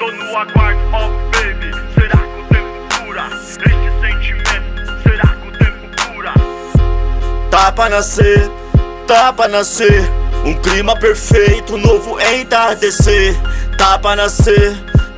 Tô no aguardo, oh baby, será que o tempo cura este sentimento? Será que o tempo cura? Tá pra nascer um clima perfeito, novo entardecer. Tá pra nascer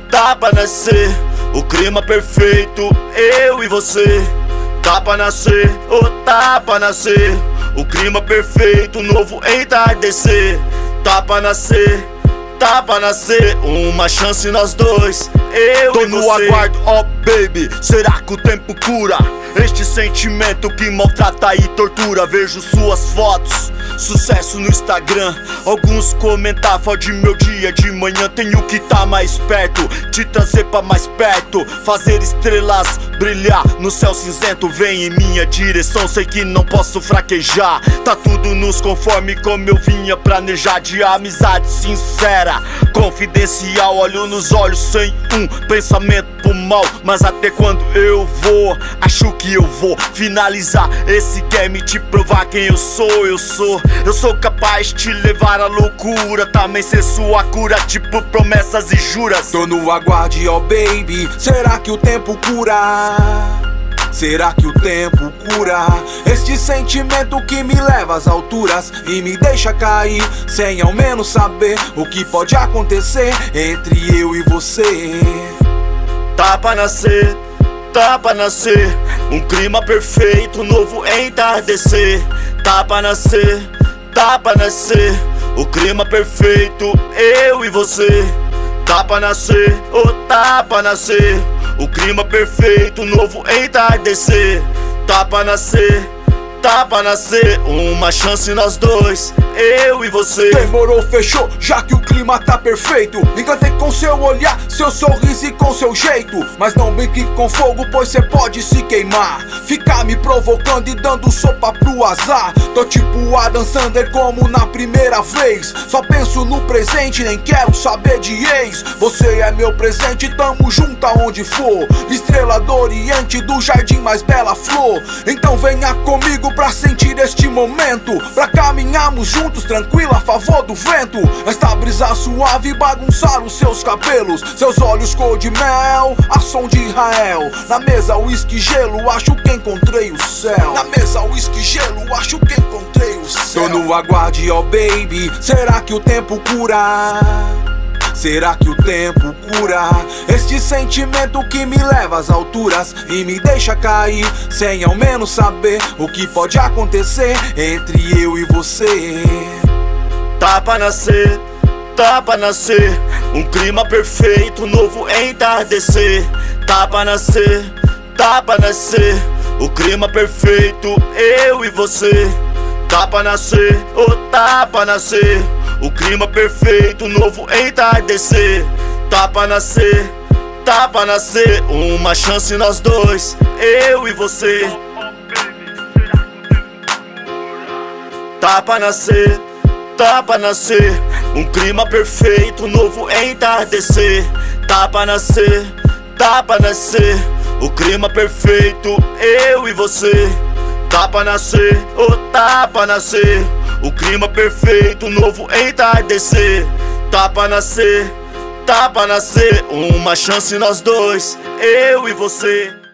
o clima perfeito, eu e você. Tá pra nascer, oh tá pra nascer o clima perfeito, novo entardecer. Tá pra nascer uma chance nós dois, eu Tô e no você. aguardo, oh baby, será que o tempo cura este sentimento que maltrata e tortura? Vejo suas fotos, sucesso no Instagram, alguns comentar foto de meu dia de manhã. Tenho que tá mais perto, te trazer pra mais perto, fazer estrelas brilhar no céu cinzento. Vem em minha direção, sei que não posso fraquejar. Tá tudo nos conforme como eu vinha planejar. De amizade sincera, confidencial, olho nos olhos sem um pensamento pro mal. Mas até quando eu vou, acho que eu vou finalizar esse game, te provar quem eu sou. Eu sou capaz de te levar à loucura, também ser sua cura, tipo promessas e juras. Tô no aguardo, oh baby, será que o tempo cura? Será que o tempo cura este sentimento que me leva às alturas e me deixa cair sem ao menos saber o que pode acontecer entre eu e você? Tá pra nascer um clima perfeito, novo entardecer. Tá pra nascer o clima perfeito, eu e você. Tá pra nascer, oh tá pra nascer o clima perfeito, novo entardecer. Tá pra nascer uma chance nós dois, eu e você. Demorou, fechou, já que o clima tá perfeito. Encantei com seu olhar, seu sorriso e com seu jeito. Mas não brinque com fogo, pois cê pode se queimar. Ficar me provocando e dando sopa pro azar. Tô tipo Adam Sandler como na primeira vez. Só penso no presente, nem quero saber de ex. Você é meu presente, tamo junto aonde for. Estrela do Oriente, do jardim mais bela flor. Então venha comigo pra sentir este momento, pra caminharmos juntos tranquilo a favor do vento. Esta brisa suave bagunçar os seus cabelos, seus olhos cor de mel, a som de Israel. Na mesa uísque gelo, acho que encontrei o céu. Na mesa uísque gelo, acho que encontrei o céu. Tô no aguardo, oh baby, será que o tempo cura? Será que o tempo cura este sentimento que me leva às alturas e me deixa cair sem ao menos saber o que pode acontecer entre eu e você? Tá pra nascer um clima perfeito, novo entardecer. Tá pra nascer o clima perfeito, eu e você. Tá pra nascer, oh tá pra nascer o clima perfeito, novo entardecer. Tá pra nascer uma chance nós dois, eu e você. Tá pra nascer um clima perfeito, novo entardecer. Tá pra nascer o clima perfeito, eu e você. Tá pra nascer, oh tá pra nascer o clima perfeito, novo entardecer. Tá pra nascer uma chance nós dois, eu e você.